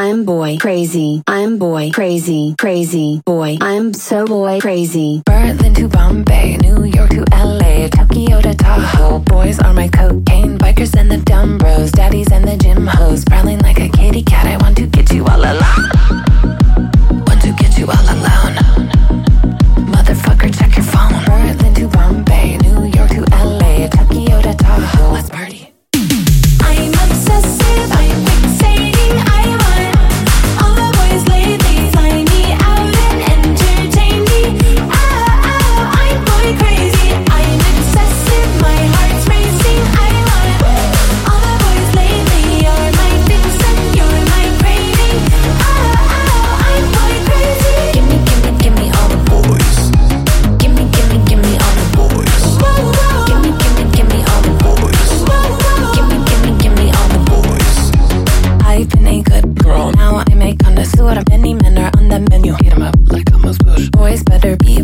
I'm boy crazy. I'm boy crazy. Crazy boy. I'm so boy crazy. Berlin to Bombay, New York to LA, Tokyo to Tahoe. Boys are my cocaine, bikers and the dumb bros, daddies and the gym hoes, prowling like a kitty cat. I want to get you all alone. Want to get you all alone. Motherfucker, check your phone. Berlin to Bombay, New York to LA, Tokyo to Tahoe. Let's party. I'm obsessive, I'm fixating, I want all the boys lately fly me out and entertain me. I'm boy crazy, I'm obsessive, my heart's racing, I want all the boys lately. You're my vixen, you're my craving. I'm boy crazy. Give me all the boys. Give me all the boys. Give me all the boys. Give me all the boys. I've been a good girl, now I'm a connoisseur. Many men are on the menu, eat 'em up like I'm a swoosh. Boys better be